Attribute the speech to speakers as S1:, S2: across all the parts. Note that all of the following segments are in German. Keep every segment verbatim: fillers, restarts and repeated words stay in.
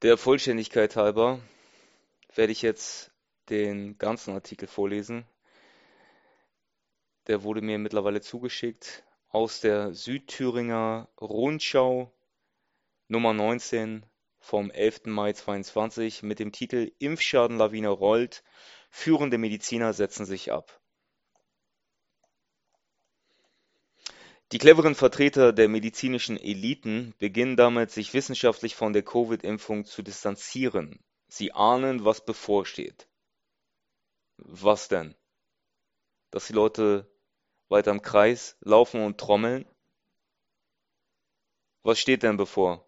S1: Der Vollständigkeit halber werde ich jetzt den ganzen Artikel vorlesen. Der wurde mir mittlerweile zugeschickt aus der Südthüringer Rundschau Nummer neunzehn vom elften Mai zweiundzwanzig mit dem Titel Impfschadenlawine rollt, führende Mediziner setzen sich ab. Die cleveren Vertreter der medizinischen Eliten beginnen damit, sich wissenschaftlich von der Covid-Impfung zu distanzieren. Sie ahnen, was bevorsteht. Was denn? Dass die Leute weiter im Kreis laufen und trommeln? Was steht denn bevor?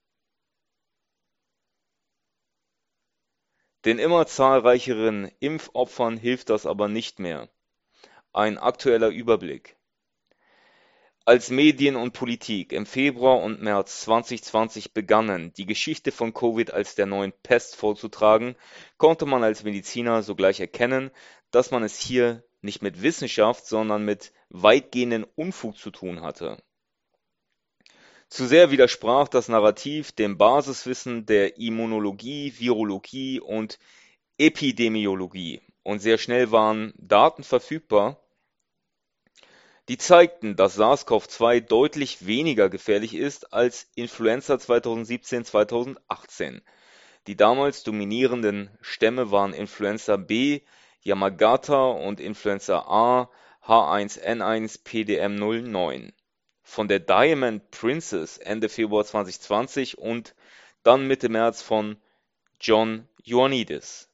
S1: Den immer zahlreicheren Impfopfern hilft das aber nicht mehr. Ein aktueller Überblick. Als Medien und Politik im Februar und März zweitausendzwanzig begannen, die Geschichte von Covid als der neuen Pest vorzutragen, konnte man als Mediziner sogleich erkennen, dass man es hier nicht mit Wissenschaft, sondern mit weitgehenden Unfug zu tun hatte. Zu sehr widersprach das Narrativ dem Basiswissen der Immunologie, Virologie und Epidemiologie, und sehr schnell waren Daten verfügbar, die zeigten, dass SARS-CoV zwei deutlich weniger gefährlich ist als Influenza zweitausendsiebzehn zweitausendachtzehn. Die damals dominierenden Stämme waren Influenza B, Yamagata und Influenza A, H eins N eins P D M null neun. Von der Diamond Princess Ende Februar zweitausendzwanzig und dann Mitte März von John Ioannidis.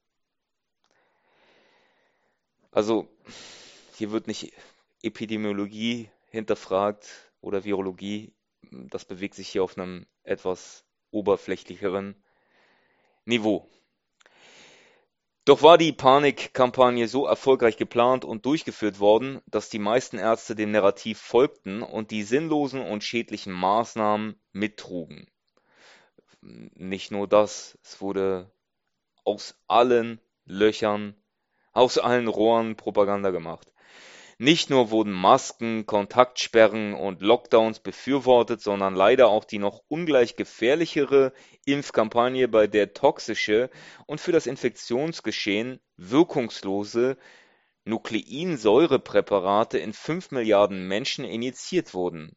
S1: Also, hier wird nicht Epidemiologie hinterfragt oder Virologie. Das bewegt sich hier auf einem etwas oberflächlicheren Niveau. Doch war die Panikkampagne so erfolgreich geplant und durchgeführt worden, dass die meisten Ärzte dem Narrativ folgten und die sinnlosen und schädlichen Maßnahmen mittrugen. Nicht nur das, es wurde aus allen Löchern, aus allen Rohren Propaganda gemacht. Nicht nur wurden Masken, Kontaktsperren und Lockdowns befürwortet, sondern leider auch die noch ungleich gefährlichere Impfkampagne, bei der toxische und für das Infektionsgeschehen wirkungslose Nukleinsäurepräparate in fünf Milliarden Menschen injiziert wurden.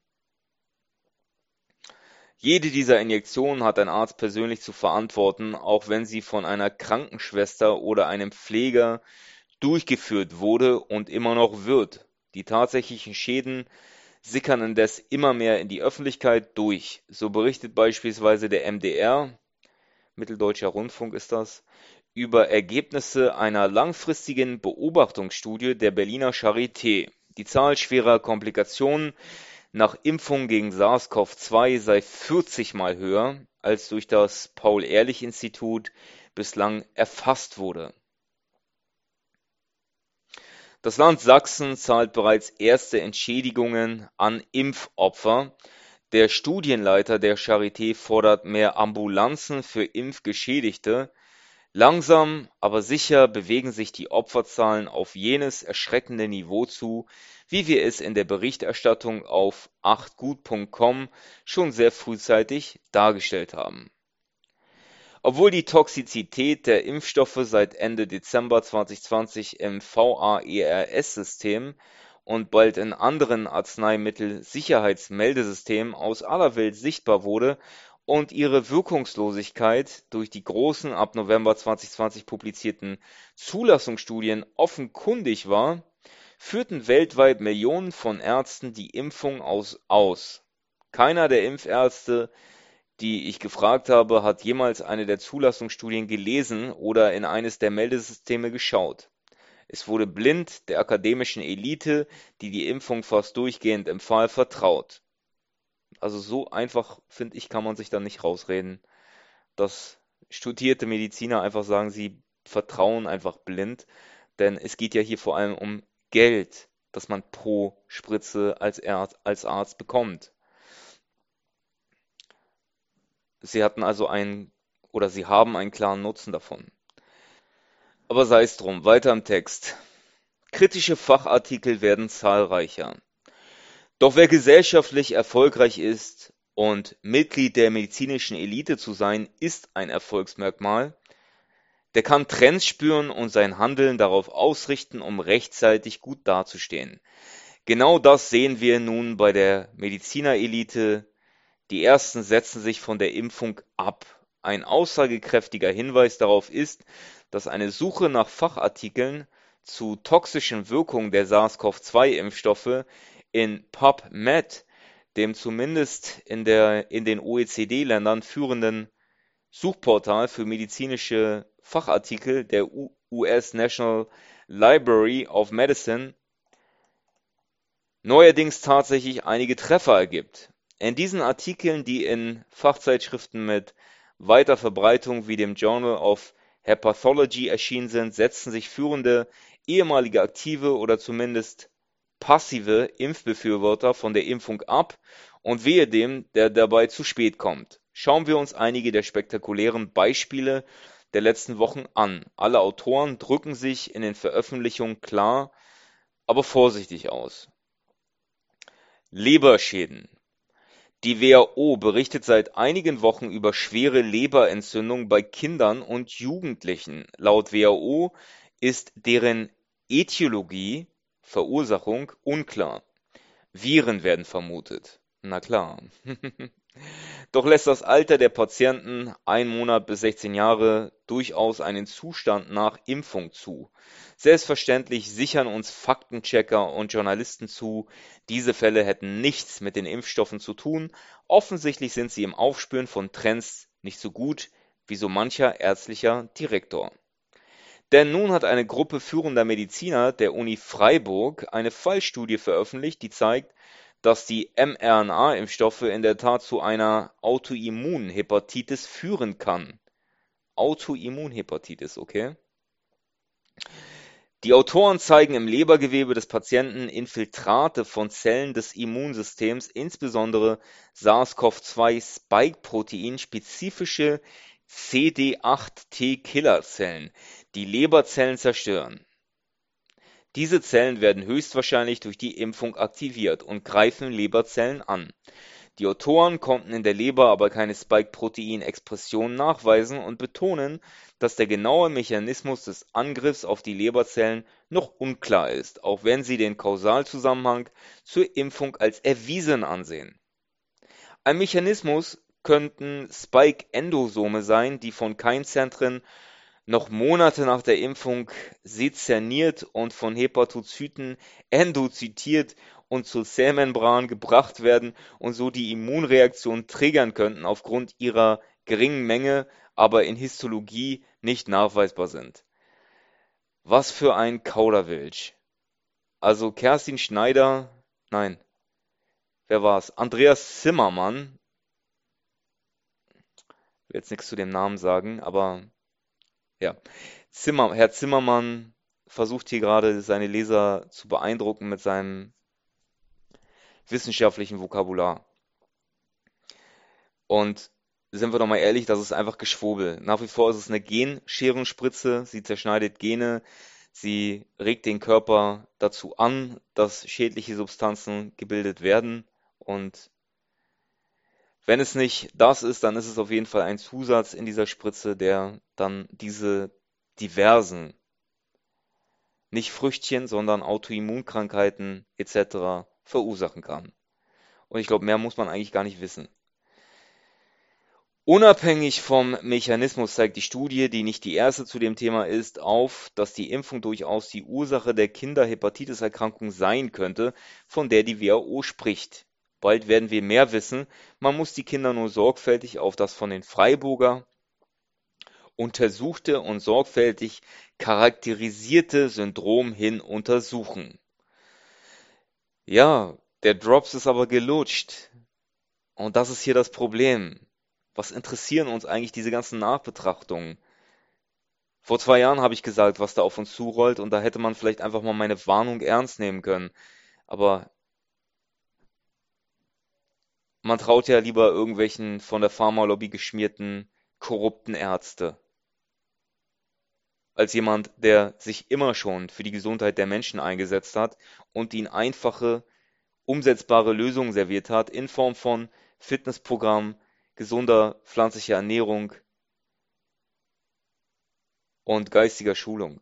S1: Jede dieser Injektionen hat ein Arzt persönlich zu verantworten, auch wenn sie von einer Krankenschwester oder einem Pfleger durchgeführt wurde und immer noch wird. Die tatsächlichen Schäden sickern indes immer mehr in die Öffentlichkeit durch. So berichtet beispielsweise der M D R, Mitteldeutscher Rundfunk ist das, über Ergebnisse einer langfristigen Beobachtungsstudie der Berliner Charité. Die Zahl schwerer Komplikationen nach Impfung gegen SARS-CoV zwei sei vierzig Mal höher, als durch das Paul-Ehrlich-Institut bislang erfasst wurde. Das Land Sachsen zahlt bereits erste Entschädigungen an Impfopfer. Der Studienleiter der Charité fordert mehr Ambulanzen für Impfgeschädigte. Langsam, aber sicher bewegen sich die Opferzahlen auf jenes erschreckende Niveau zu, wie wir es in der Berichterstattung auf acht gut punkt com schon sehr frühzeitig dargestellt haben. Obwohl die Toxizität der Impfstoffe seit Ende Dezember zweitausendzwanzig im V A E R S-System und bald in anderen Arzneimittel-Sicherheitsmeldesystemen aus aller Welt sichtbar wurde und ihre Wirkungslosigkeit durch die großen ab November zweitausendzwanzig publizierten Zulassungsstudien offenkundig war, führten weltweit Millionen von Ärzten die Impfung aus. aus. Keiner der Impfärzte, die ich gefragt habe, hat jemals eine der Zulassungsstudien gelesen oder in eines der Meldesysteme geschaut. Es wurde blind der akademischen Elite, die die Impfung fast durchgehend empfahl, vertraut. Also so einfach, finde ich, kann man sich da nicht rausreden, dass studierte Mediziner einfach sagen, sie vertrauen einfach blind, denn es geht ja hier vor allem um Geld, das man pro Spritze als Arzt, als Arzt bekommt. Sie hatten also einen oder sie haben einen klaren Nutzen davon. Aber sei es drum, weiter im Text. Kritische Fachartikel werden zahlreicher. Doch wer gesellschaftlich erfolgreich ist, Und Mitglied der medizinischen Elite zu sein, ist ein Erfolgsmerkmal. Der kann Trends spüren und sein Handeln darauf ausrichten, um rechtzeitig gut dazustehen. Genau das sehen wir nun bei der Medizinerelite. Die ersten setzen sich von der Impfung ab. Ein aussagekräftiger Hinweis darauf ist, dass eine Suche nach Fachartikeln zu toxischen Wirkungen der SARS-CoV zwei Impfstoffe in PubMed, dem zumindest in der in den O E C D-Ländern führenden Suchportal für medizinische Fachartikel der U S National Library of Medicine, neuerdings tatsächlich einige Treffer ergibt. In diesen Artikeln, die in Fachzeitschriften mit weiter Verbreitung wie dem Journal of Hepatology erschienen sind, setzen sich führende ehemalige aktive oder zumindest passive Impfbefürworter von der Impfung ab und wehe dem, der dabei zu spät kommt. Schauen wir uns einige der spektakulären Beispiele der letzten Wochen an. Alle Autoren drücken sich in den Veröffentlichungen klar, aber vorsichtig aus. Leberschäden. Die W H O berichtet seit einigen Wochen über schwere Leberentzündungen bei Kindern und Jugendlichen. Laut W H O ist deren Ätiologie, Verursachung, unklar. Viren werden vermutet. Na klar. Doch lässt das Alter der Patienten, ein Monat bis sechzehn Jahre, durchaus einen Zustand nach Impfung zu. Selbstverständlich sichern uns Faktenchecker und Journalisten zu, diese Fälle hätten nichts mit den Impfstoffen zu tun. Offensichtlich sind sie im Aufspüren von Trends nicht so gut wie so mancher ärztlicher Direktor. Denn nun hat eine Gruppe führender Mediziner der Uni Freiburg eine Fallstudie veröffentlicht, die zeigt, dass die mRNA-Impfstoffe in der Tat zu einer Autoimmunhepatitis führen kann. Autoimmunhepatitis, okay? Die Autoren zeigen im Lebergewebe des Patienten Infiltrate von Zellen des Immunsystems, insbesondere SARS-CoV zwei Spike-Protein spezifische C D acht T-Killerzellen, die Leberzellen zerstören. Diese Zellen werden höchstwahrscheinlich durch die Impfung aktiviert und greifen Leberzellen an. Die Autoren konnten in der Leber aber keine Spike-Protein-Expression nachweisen und betonen, dass der genaue Mechanismus des Angriffs auf die Leberzellen noch unklar ist, auch wenn sie den Kausalzusammenhang zur Impfung als erwiesen ansehen. Ein Mechanismus könnten Spike-Endosome sein, die von Keimzentren noch Monate nach der Impfung sezerniert und von Hepatozyten endozytiert und zur Zellmembran gebracht werden und so die Immunreaktion triggern könnten, aufgrund ihrer geringen Menge, aber in Histologie nicht nachweisbar sind. Was für ein Kauderwelsch. Also Kerstin Schneider, nein, wer war's? Andreas Zimmermann, ich will jetzt nichts zu dem Namen sagen, aber ja, Zimmer, Herr Zimmermann versucht hier gerade seine Leser zu beeindrucken mit seinem wissenschaftlichen Vokabular. Und sind wir doch mal ehrlich, das ist einfach Geschwurbel. Nach wie vor ist es eine Genscherenspritze, sie zerschneidet Gene, sie regt den Körper dazu an, dass schädliche Substanzen gebildet werden. Und wenn es nicht das ist, dann ist es auf jeden Fall ein Zusatz in dieser Spritze, der dann diese diversen, nicht Früchtchen, sondern Autoimmunkrankheiten et cetera verursachen kann. Und ich glaube, mehr muss man eigentlich gar nicht wissen. Unabhängig vom Mechanismus zeigt die Studie, die nicht die erste zu dem Thema ist, auf, dass die Impfung durchaus die Ursache der Kinder-Hepatitis-Erkrankung sein könnte, von der die W H O spricht. Bald werden wir mehr wissen. Man muss die Kinder nur sorgfältig auf das von den Freiburger untersuchte und sorgfältig charakterisierte Syndrom hin untersuchen. Ja, der Drops ist aber gelutscht. Und das ist hier das Problem. Was interessieren uns eigentlich diese ganzen Nachbetrachtungen? Vor zwei Jahren habe ich gesagt, was da auf uns zurollt, und da hätte man vielleicht einfach mal meine Warnung ernst nehmen können. Aber man traut ja lieber irgendwelchen von der Pharmalobby geschmierten, korrupten Ärzte, als jemand, der sich immer schon für die Gesundheit der Menschen eingesetzt hat und ihnen einfache, umsetzbare Lösungen serviert hat in Form von Fitnessprogramm, gesunder pflanzlicher Ernährung und geistiger Schulung.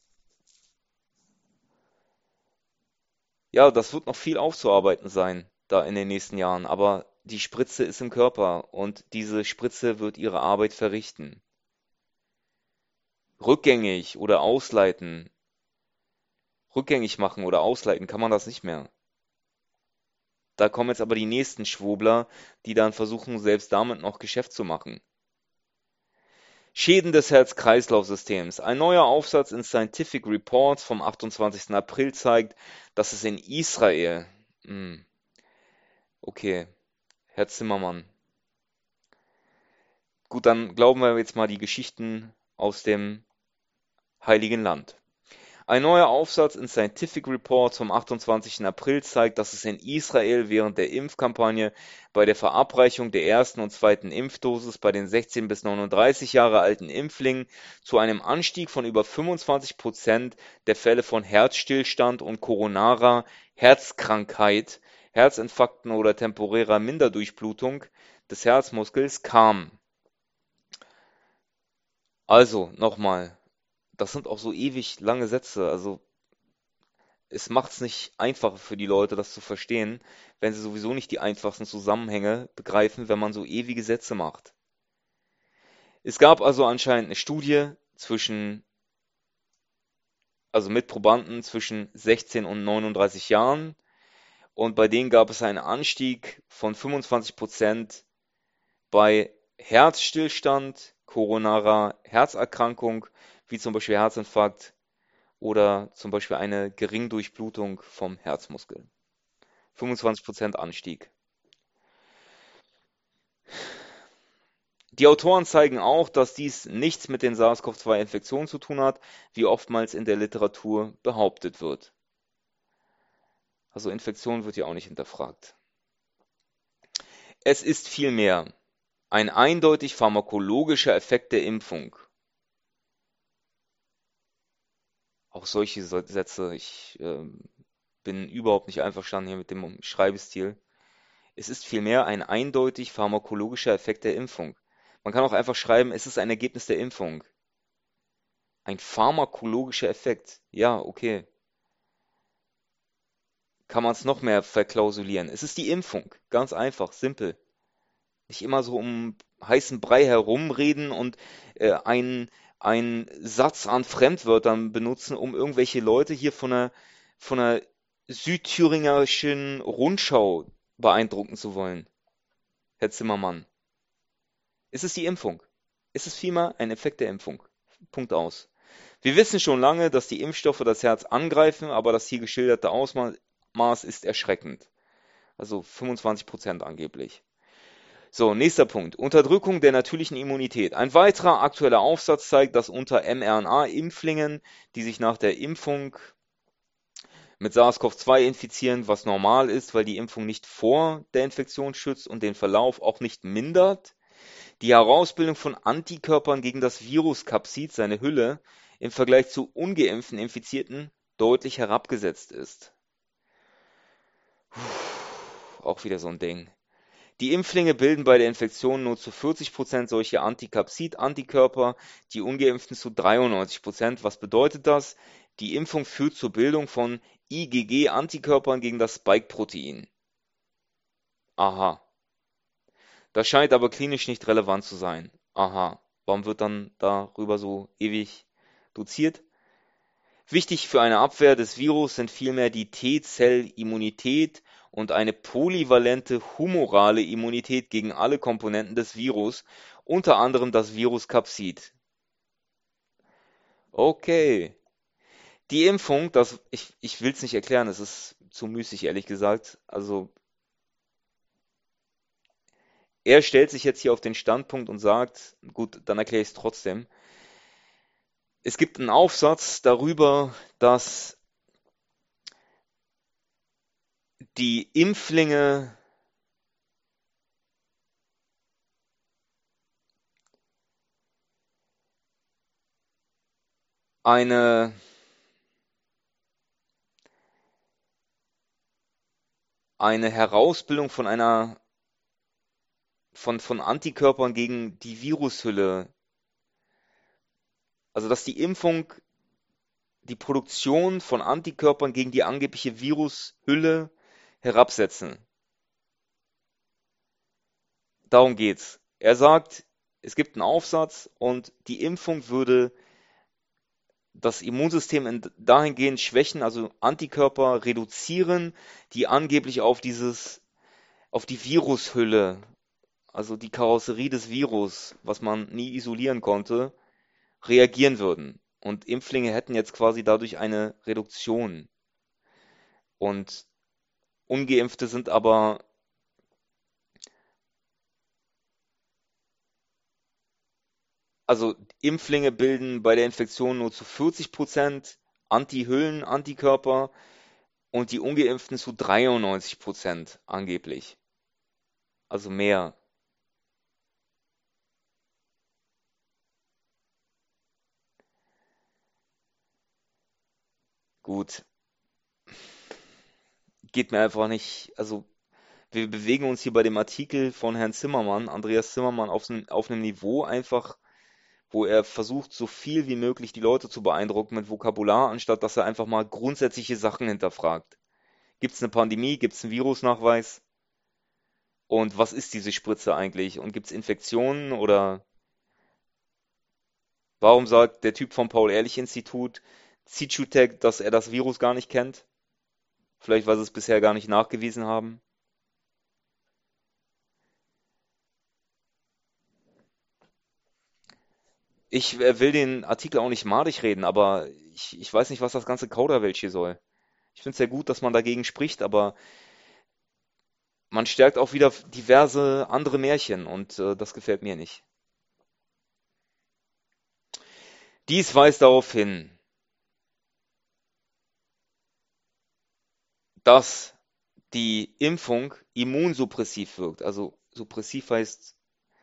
S1: Ja, das wird noch viel aufzuarbeiten sein, da in den nächsten Jahren, aber die Spritze ist im Körper und diese Spritze wird ihre Arbeit verrichten. Rückgängig oder ausleiten, rückgängig machen oder ausleiten kann man das nicht mehr. Da kommen jetzt aber die nächsten Schwurbler, die dann versuchen, selbst damit noch Geschäft zu machen. Schäden des Herz-Kreislauf-Systems. Ein neuer Aufsatz in Scientific Reports vom achtundzwanzigsten April zeigt, dass es in Israel, hm, okay, Herr Zimmermann, gut, dann glauben wir jetzt mal die Geschichten aus dem Heiligen Land. Ein neuer Aufsatz in Scientific Reports vom achtundzwanzigsten April zeigt, dass es in Israel während der Impfkampagne bei der Verabreichung der ersten und zweiten Impfdosis bei den sechzehn bis neununddreißig Jahre alten Impflingen zu einem Anstieg von über fünfundzwanzig Prozent der Fälle von Herzstillstand und koronarer Herzkrankheit, Herzinfarkten oder temporärer Minderdurchblutung des Herzmuskels kam. Also, nochmal, das sind auch so ewig lange Sätze, also es macht es nicht einfacher für die Leute, das zu verstehen, wenn sie sowieso nicht die einfachsten Zusammenhänge begreifen, wenn man so ewige Sätze macht. Es gab also anscheinend eine Studie zwischen, also mit Probanden zwischen sechzehn und neununddreißig Jahren und bei denen gab es einen Anstieg von fünfundzwanzig Prozent bei Herzstillstand, koronarer Herzerkrankung, wie zum Beispiel Herzinfarkt oder zum Beispiel eine Geringdurchblutung vom Herzmuskel. fünfundzwanzig Prozent Anstieg. Die Autoren zeigen auch, dass dies nichts mit den SARS-CoV zwei Infektionen zu tun hat, wie oftmals in der Literatur behauptet wird. Also Infektion wird ja auch nicht hinterfragt. Es ist vielmehr ein eindeutig pharmakologischer Effekt der Impfung. Auch solche Sätze, ich äh, bin überhaupt nicht einverstanden hier mit dem Schreibstil. Es ist vielmehr ein eindeutig pharmakologischer Effekt der Impfung. Man kann auch einfach schreiben, es ist ein Ergebnis der Impfung. Ein pharmakologischer Effekt. Ja, okay. Kann man es noch mehr verklausulieren? Es ist die Impfung. Ganz einfach, simpel. Nicht immer so um heißen Brei herumreden und äh, einen, einen Satz an Fremdwörtern benutzen, um irgendwelche Leute hier von einer, von einer südthüringerischen Rundschau beeindrucken zu wollen. Herr Zimmermann. Es ist die Impfung. Es ist vielmehr ein Effekt der Impfung. Punkt aus. Wir wissen schon lange, dass die Impfstoffe das Herz angreifen, aber das hier geschilderte Ausmaß ist erschreckend. Also fünfundzwanzig Prozent angeblich. So, nächster Punkt. Unterdrückung der natürlichen Immunität. Ein weiterer aktueller Aufsatz zeigt, dass unter mRNA-Impflingen, die sich nach der Impfung mit SARS-CoV zwei infizieren, was normal ist, weil die Impfung nicht vor der Infektion schützt und den Verlauf auch nicht mindert, die Herausbildung von Antikörpern gegen das Virus Capsid, seine Hülle, im Vergleich zu ungeimpften Infizierten deutlich herabgesetzt ist. Puh, auch wieder so ein Ding. Die Impflinge bilden bei der Infektion nur zu vierzig Prozent solche Anticapsid-Antikörper, die ungeimpften zu dreiundneunzig Prozent. Was bedeutet das? Die Impfung führt zur Bildung von IgG-Antikörpern gegen das Spike-Protein. Aha. Das scheint aber klinisch nicht relevant zu sein. Aha. Warum wird dann darüber so ewig doziert? Wichtig für eine Abwehr des Virus sind vielmehr die T-Zell-Immunität und eine polyvalente humorale Immunität gegen alle Komponenten des Virus, unter anderem das Virus Capsid. Okay. Die Impfung, das, ich, ich will es nicht erklären, es ist zu müßig, ehrlich gesagt. Also, er stellt sich jetzt hier auf den Standpunkt und sagt, gut, dann erkläre ich es trotzdem. Es gibt einen Aufsatz darüber, dass die Impflinge eine eine Herausbildung von einer von, von Antikörpern gegen die Virushülle, also dass die Impfung die Produktion von Antikörpern gegen die angebliche Virushülle herabsetzen. Darum geht's. Er sagt, es gibt einen Aufsatz und die Impfung würde das Immunsystem in- dahingehend schwächen, also Antikörper reduzieren, die angeblich auf dieses, auf die Virushülle, also die Karosserie des Virus, was man nie isolieren konnte, reagieren würden. Und Impflinge hätten jetzt quasi dadurch eine Reduktion. Und Ungeimpfte sind aber, also Impflinge bilden bei der Infektion nur zu vierzig Prozent Antihüllen, Antikörper und die Ungeimpften zu dreiundneunzig Prozent angeblich. Also mehr. Gut, geht mir einfach nicht. Also wir bewegen uns hier bei dem Artikel von Herrn Zimmermann, Andreas Zimmermann, auf, einem- auf einem Niveau einfach, wo er versucht, so viel wie möglich die Leute zu beeindrucken mit Vokabular, anstatt dass er einfach mal grundsätzliche Sachen hinterfragt. Gibt es eine Pandemie? Gibt es einen Virusnachweis? Und was ist diese Spritze eigentlich? Und gibt es Infektionen? Oder warum sagt der Typ vom Paul-Ehrlich-Institut, Zitschutec, dass er das Virus gar nicht kennt? Vielleicht, weil sie es bisher gar nicht nachgewiesen haben. Ich äh, will den Artikel auch nicht madig reden, aber ich, ich weiß nicht, was das ganze Kauderwelsch hier soll. Ich finde es sehr gut, dass man dagegen spricht, aber man stärkt auch wieder diverse andere Märchen und äh, das gefällt mir nicht. Dies weist darauf hin, dass die Impfung immunsuppressiv wirkt. Also suppressiv heißt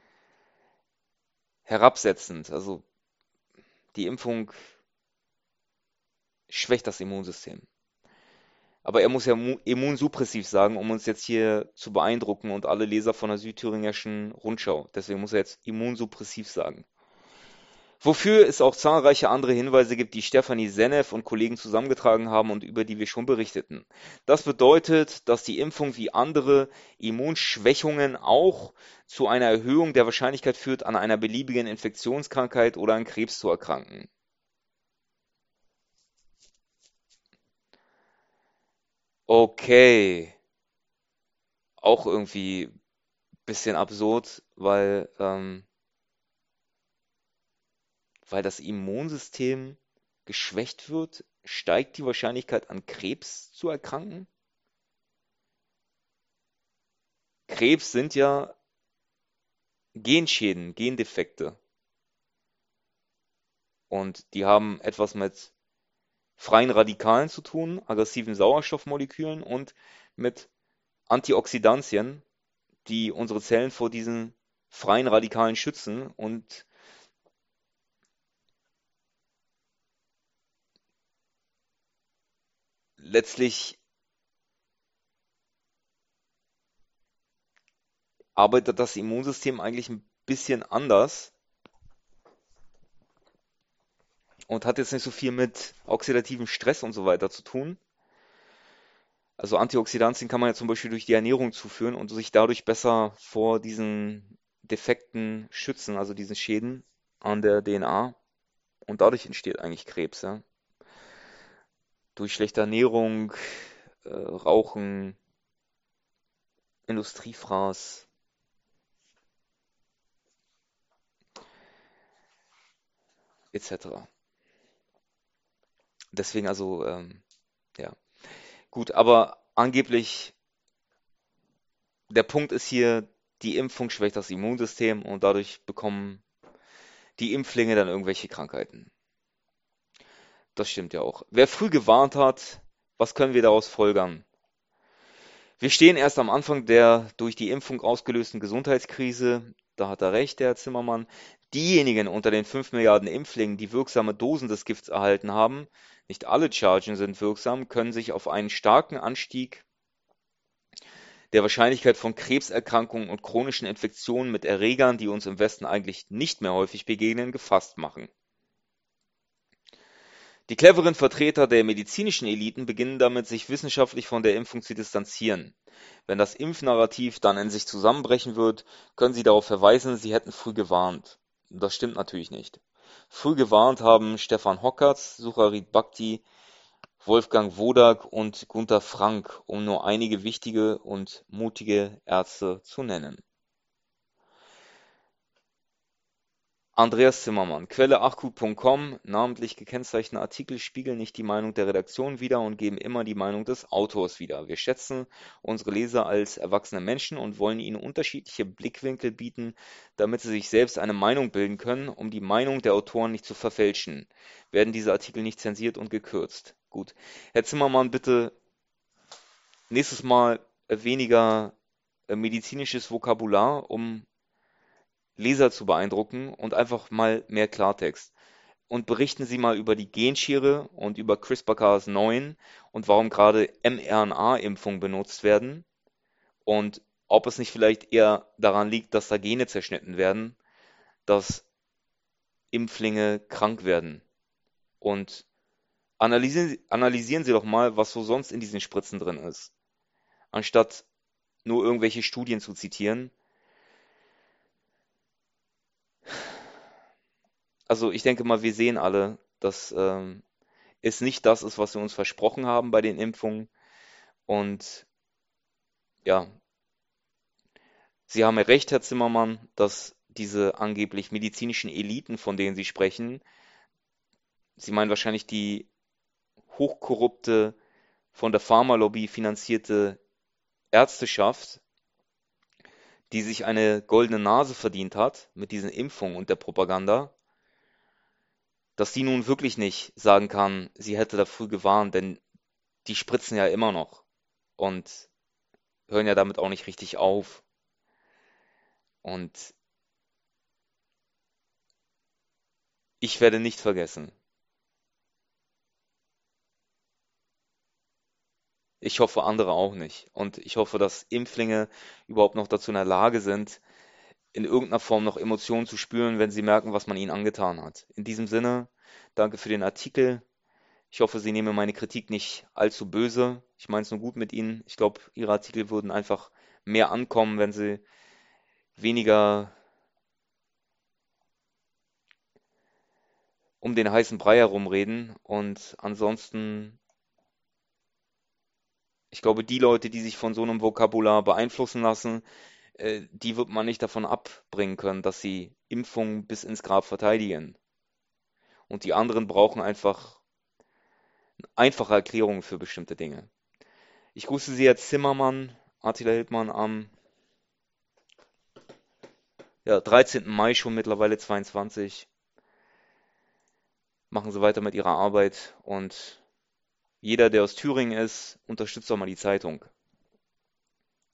S1: herabsetzend. Also die Impfung schwächt das Immunsystem. Aber er muss ja mu- immunsuppressiv sagen, um uns jetzt hier zu beeindrucken und alle Leser von der Südthüringerischen Rundschau. Deswegen muss er jetzt immunsuppressiv sagen. Wofür es auch zahlreiche andere Hinweise gibt, die Stefanie Seneff und Kollegen zusammengetragen haben und über die wir schon berichteten. Das bedeutet, dass die Impfung wie andere Immunschwächungen auch zu einer Erhöhung der Wahrscheinlichkeit führt, an einer beliebigen Infektionskrankheit oder an Krebs zu erkranken. Okay, auch irgendwie ein bisschen absurd, weil, ähm, weil das Immunsystem geschwächt wird, steigt die Wahrscheinlichkeit, an Krebs zu erkranken. Krebs sind ja Genschäden, Gendefekte. Und die haben etwas mit freien Radikalen zu tun, aggressiven Sauerstoffmolekülen und mit Antioxidantien, die unsere Zellen vor diesen freien Radikalen schützen. Und letztlich arbeitet das Immunsystem eigentlich ein bisschen anders und hat jetzt nicht so viel mit oxidativem Stress und so weiter zu tun. Also Antioxidantien kann man ja zum Beispiel durch die Ernährung zuführen und sich dadurch besser vor diesen Defekten schützen, also diesen Schäden an der D N A. Und dadurch entsteht eigentlich Krebs, ja. Durch schlechte Ernährung, äh, Rauchen, Industriefraß, et cetera. Deswegen also, ähm, ja. Gut, aber angeblich, der Punkt ist hier, die Impfung schwächt das Immunsystem und dadurch bekommen die Impflinge dann irgendwelche Krankheiten. Das stimmt ja auch. Wer früh gewarnt hat, was können wir daraus folgern? Wir stehen erst am Anfang der durch die Impfung ausgelösten Gesundheitskrise. Da hat er recht, der Herr Zimmermann. Diejenigen unter den fünf Milliarden Impflingen, die wirksame Dosen des Gifts erhalten haben, nicht alle Chargen sind wirksam, können sich auf einen starken Anstieg der Wahrscheinlichkeit von Krebserkrankungen und chronischen Infektionen mit Erregern, die uns im Westen eigentlich nicht mehr häufig begegnen, gefasst machen. Die cleveren Vertreter der medizinischen Eliten beginnen damit, sich wissenschaftlich von der Impfung zu distanzieren. Wenn das Impfnarrativ dann in sich zusammenbrechen wird, können sie darauf verweisen, sie hätten früh gewarnt. Das stimmt natürlich nicht. Früh gewarnt haben Stefan Hockertz, Sucharit Bhakti, Wolfgang Wodak und Gunther Frank, um nur einige wichtige und mutige Ärzte zu nennen. Andreas Zimmermann, Quelle achku punkt com, namentlich gekennzeichnete Artikel spiegeln nicht die Meinung der Redaktion wider und geben immer die Meinung des Autors wider. Wir schätzen unsere Leser als erwachsene Menschen und wollen ihnen unterschiedliche Blickwinkel bieten, damit sie sich selbst eine Meinung bilden können, um die Meinung der Autoren nicht zu verfälschen. Werden diese Artikel nicht zensiert und gekürzt. Gut. Herr Zimmermann, bitte nächstes Mal weniger äh, medizinisches Vokabular, um Leser zu beeindrucken und einfach mal mehr Klartext. Und berichten Sie mal über die Genschere und über CRISPR Cas neun und warum gerade mRNA-Impfungen benutzt werden und ob es nicht vielleicht eher daran liegt, dass da Gene zerschnitten werden, dass Impflinge krank werden. Und analysieren, Sie- analysieren Sie doch mal, was so sonst in diesen Spritzen drin ist, anstatt nur irgendwelche Studien zu zitieren. Also ich denke mal, wir sehen alle, dass ähm, es nicht das ist, was wir uns versprochen haben bei den Impfungen. Und ja, Sie haben ja recht, Herr Zimmermann, dass diese angeblich medizinischen Eliten, von denen Sie sprechen, Sie meinen wahrscheinlich die hochkorrupte, von der Pharmalobby finanzierte Ärzteschaft, die sich eine goldene Nase verdient hat mit diesen Impfungen und der Propaganda, dass die nun wirklich nicht sagen kann, sie hätte da früh gewarnt, denn die spritzen ja immer noch und hören ja damit auch nicht richtig auf. Und ich werde nicht vergessen. Ich hoffe, andere auch nicht. Und ich hoffe, dass Impflinge überhaupt noch dazu in der Lage sind, in irgendeiner Form noch Emotionen zu spüren, wenn sie merken, was man ihnen angetan hat. In diesem Sinne, danke für den Artikel. Ich hoffe, Sie nehmen meine Kritik nicht allzu böse. Ich meine es nur gut mit Ihnen. Ich glaube, Ihre Artikel würden einfach mehr ankommen, wenn Sie weniger um den heißen Brei herumreden. Und ansonsten, ich glaube, die Leute, die sich von so einem Vokabular beeinflussen lassen, äh, die wird man nicht davon abbringen können, dass sie Impfungen bis ins Grab verteidigen. Und die anderen brauchen einfach einfache Erklärungen für bestimmte Dinge. Ich grüße Sie, Herr Zimmermann, Attila Hildmann, am ja, dreizehnten Mai schon mittlerweile zweiundzwanzig. Machen Sie weiter mit Ihrer Arbeit und jeder, der aus Thüringen ist, unterstützt doch mal die Zeitung.